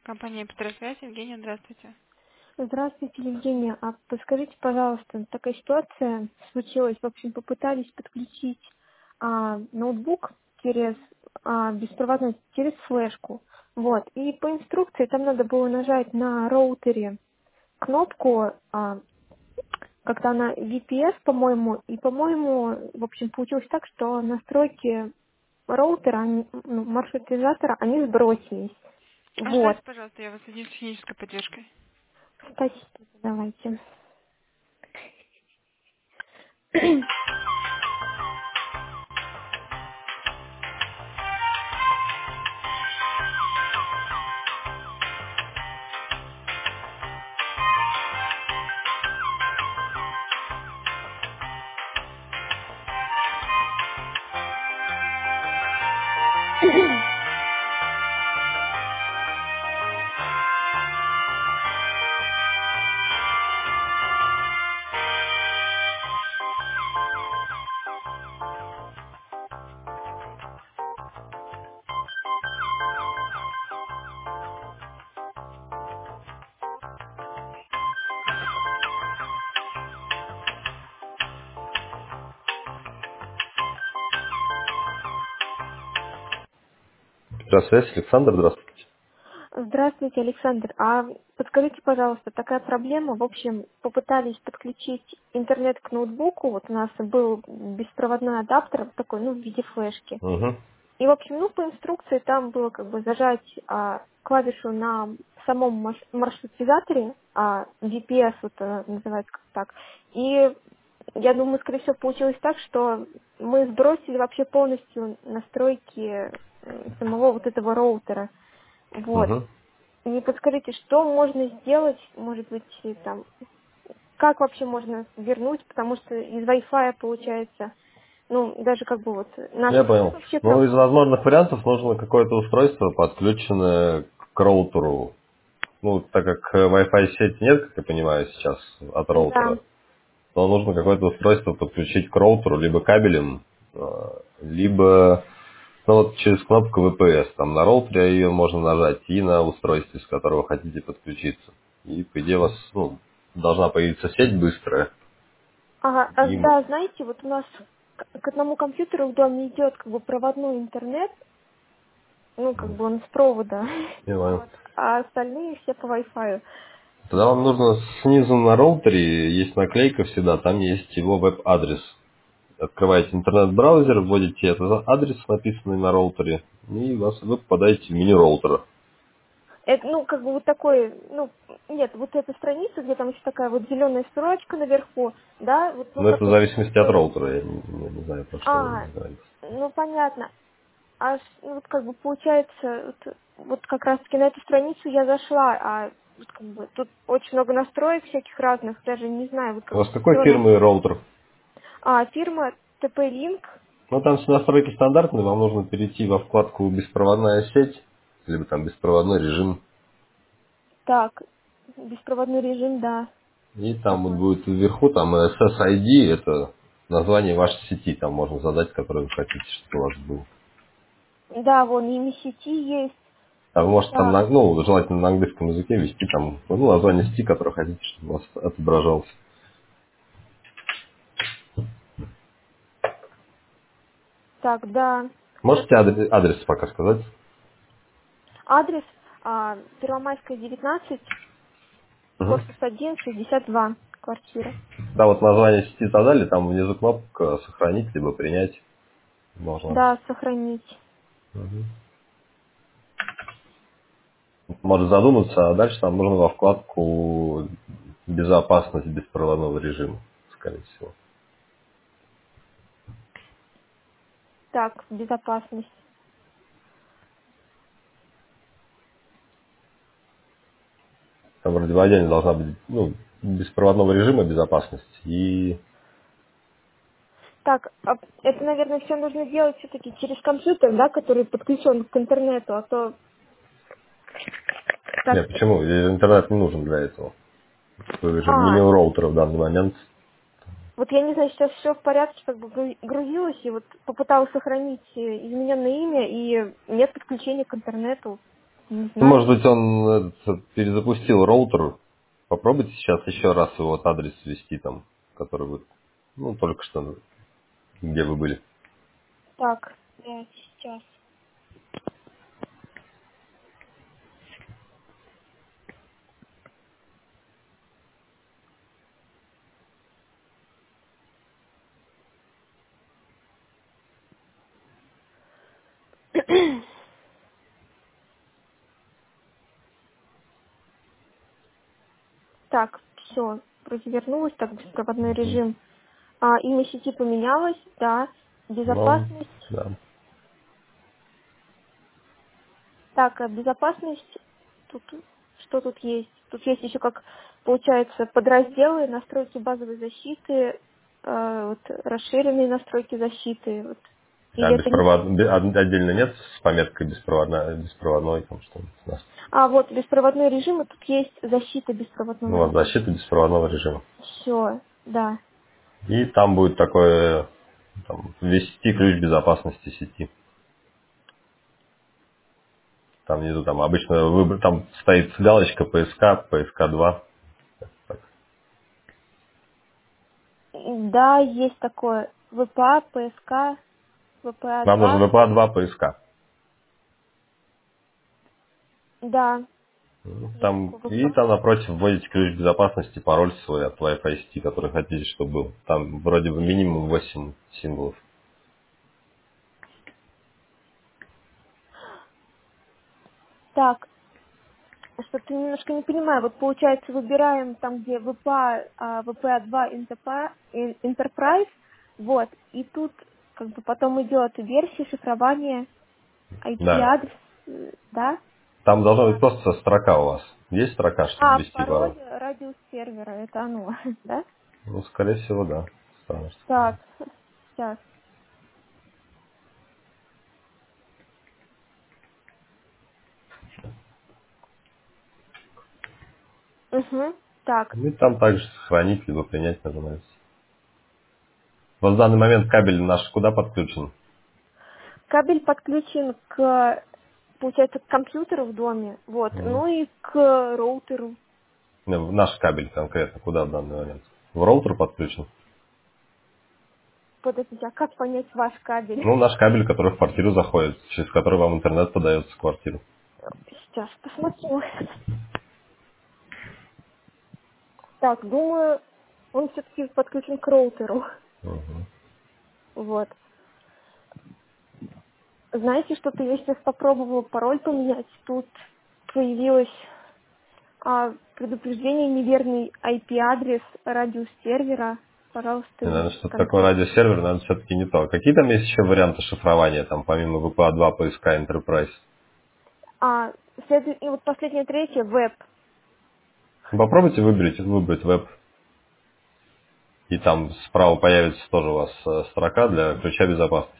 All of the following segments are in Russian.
Компания «Петросвязь». Евгения, здравствуйте. Здравствуйте, Евгения. А подскажите, пожалуйста, такая ситуация случилась. В общем, попытались подключить ноутбук через беспроводной, через флешку. Вот. И по инструкции там надо было нажать на роутере кнопку, как-то она VPS, по-моему, и, по-моему, в общем, получилось так, что настройки роутера, маршрутизатора, они сбросились. Вот. Ожидайте, пожалуйста, я вас соединю с технической поддержкой. Спасибо, давайте. Здравствуйте, Александр, здравствуйте. Здравствуйте, Александр. А подскажите, пожалуйста, такая проблема. В общем, попытались подключить интернет к ноутбуку. Вот у нас был беспроводной адаптер такой, в виде флешки. Угу. И, в общем, по инструкции там было как бы зажать клавишу на самом маршрутизаторе, VPS вот называется как так. И я думаю, скорее всего, получилось так, что мы сбросили вообще полностью настройки самого вот этого роутера. Вот. Угу. Не подскажите, что можно сделать, может быть, там, как вообще можно вернуть, потому что из Wi-Fi получается, даже как бы вот Я наша сеть понял. вообще Ну, из возможных вариантов нужно какое-то устройство, подключенное к роутеру. Ну, так как Wi-Fi сети нет, как я понимаю, сейчас от да. роутера, то нужно какое-то устройство подключить к роутеру либо кабелем, либо вот через кнопку VPS. Там на роутере ее можно нажать и на устройстве, с которого хотите подключиться. И, по идее, у вас должна появиться сеть быстрая. Ага, И... да, знаете, вот у нас к одному компьютеру в доме идет как бы проводной интернет, как бы он с провода, Понимаю. вот, а остальные все по Wi-Fi. Тогда вам нужно снизу на роутере, есть наклейка всегда, там есть его веб-адрес. Открываете интернет-браузер, вводите этот адрес, написанный на роутере, и вы попадаете в меню роутера. Это, как бы вот такой, нет, вот эта страница, где там еще такая вот зеленая строчка наверху, да, вот, Но это в как вот зависимости от такой, роутера, я не знаю, про что вы говорите. понятно. Вот как бы получается, вот как раз таки на эту страницу я зашла, вот как бы тут очень много настроек всяких разных, даже не знаю, вот У как вас бы какой зеленая. фирмы роутер? Фирма TP-Link, Ну, там все настройки стандартные, вам нужно перейти во вкладку «Беспроводная сеть», либо там «Беспроводной режим», так, беспроводной режим, да, и там вот ага. будет вверху, там SSID, это название вашей сети, там можно задать, которую вы хотите, чтобы у вас был. Да, вон и сети есть, А вы можете там, так, желательно на английском языке ввести там название сети, которое хотите, чтобы у вас отображалось. так, да, Можете адрес пока сказать? адрес Первомайская, 19, Угу. корпус 1, 62, квартира. Да, вот название сети задали, там внизу кнопка «Сохранить», либо «Принять» должна быть. Да, сохранить. Может задуматься, а дальше там нужно во вкладку «Безопасность беспроводного режима», скорее всего. Так, безопасность. Там вроде в отдельно должна быть, беспроводного режима безопасность и... Так, это, наверное, все нужно делать все-таки через компьютер, да, который подключен к интернету, а то Нет, как-то... почему? Интернет не нужен для этого. Вы же в А, меню роутера в данный момент. вот я не знаю, сейчас все в порядке, как бы грузилось, и вот попыталась сохранить измененное имя, и нет подключения к интернету. Не Ну, может знаю. быть, он перезапустил роутер. Попробуйте сейчас еще раз его вот адрес ввести там, который вы, ну, только что, где вы были. Так, да, сейчас. Так, все, вроде вернулась, так, беспроводной Мгм. режим. Имя сети поменялось, да. Ну, Безопасность. да. Так, безопасность. Тут что тут есть? Тут есть еще как, получается, подразделы, настройки базовой защиты, вот, расширенные настройки защиты. Вот. А Или это не... отдельно нет с пометкой беспроводной там что-нибудь? Да. Вот, беспроводной режим, и тут есть защита беспроводного Ну, вот режима. защита беспроводного режима. Все, да. И там будет такое, там, ввести ключ безопасности сети. Там внизу там обычно выбор, там стоит галочка PSK, PSK2. Так. Да, есть такое. ВПА, ПСК, Нам нужен ВПА-2. VPA2 PSK. Да, есть Там, такой и ВПА. там напротив вводите ключ безопасности, пароль свой от Wi-Fi сети, который хотите, чтобы был. Там вроде бы минимум 8 символов. Так, что-то немножко не понимаю. Вот получается, выбираем там, где ВПА, ВПА-2 Enterprise, вот, и тут как бы потом идет версия шифрования, Да. IP-адрес, да? Там должна быть Так. просто строка у вас. Есть строка, чтобы ввести Пароль пароль? радиус сервера, это оно, да? Ну, скорее всего, да. Странно, что такое. Так, сейчас. Угу. Так, И там также сохранить, либо принять нажимаете. Вот в данный момент кабель наш куда подключен? кабель подключен к, получается, к компьютеру в доме, вот, Ну, ну и к роутеру. наш кабель конкретно куда в данный момент? В роутер подключен? Подождите, а как понять ваш кабель? Ну, наш кабель, который в квартиру заходит, через который вам интернет подается в квартиру. Сейчас посмотрю. Так, думаю, он все-таки подключен к роутеру. Мгм. Вот. Знаете, что-то я сейчас попробовала пароль поменять. Тут появилось предупреждение неверный IP-адрес радиус сервера. И, Пожалуйста, наверное, что-то такое конфиг. радиосервер, наверное, все-таки не то. Какие там есть еще варианты шифрования, там, помимо VPA2, PSK, Enterprise? И вот последнее третье, веб. Попробуйте выбрать веб, и там справа появится тоже у вас строка для ключа безопасности.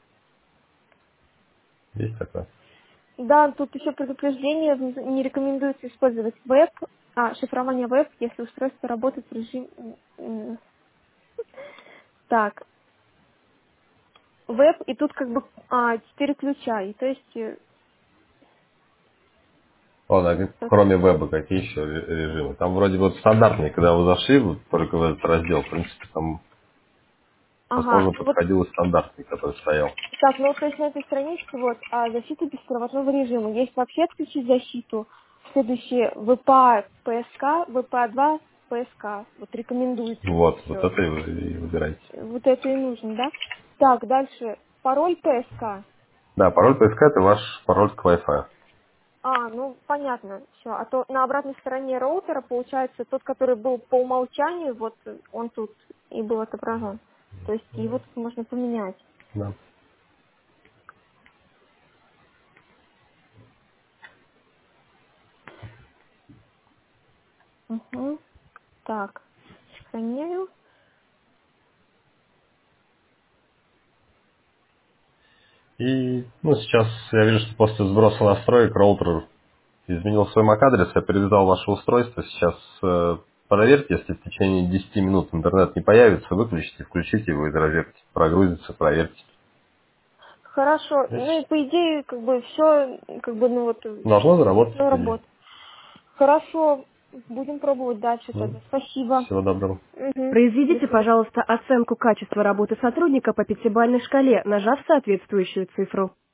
Есть такое? Да, тут еще предупреждение, не рекомендуется использовать веб, шифрование веб, если устройство работает в режиме... Так, веб, и тут как бы 4 ключа, и то есть... Ладно, кроме веба, какие еще режимы? Там вроде вот стандартные, когда вы зашли вот только в этот раздел, в принципе, там, Ага, возможно, ну вот подходил и стандартный, который стоял. так, ну вот, то есть на этой страничке вот защита беспроводного режима. Есть вообще отключить защиту. Следующее ВПА ПСК, ВПА-2 ПСК. Вот рекомендуется. Вот, вот Все. это и выбирайте. Вот это и нужно, да? Так, дальше. Пароль ПСК. Да, пароль PSK это ваш пароль к Wi-Fi. Ну, понятно, все. А то на обратной стороне роутера, получается, тот, который был по умолчанию, вот он тут и был отображен. То есть его тут можно поменять. Да. Угу. Так, сохраняю. И, ну, сейчас я вижу, что после сброса настроек роутер изменил свой MAC-адрес, я перевязал ваше устройство. Сейчас проверьте, если в течение 10 минут интернет не появится, выключите, включите его из розетки, прогрузится, проверьте. Хорошо. Ну и по идее, как бы все, как бы, ну вот, Должно заработать. все работает. Хорошо. Будем пробовать дальше тогда. Спасибо. Всего доброго. Угу. Произведите, пожалуйста, оценку качества работы сотрудника по пятибалльной шкале, нажав соответствующую цифру.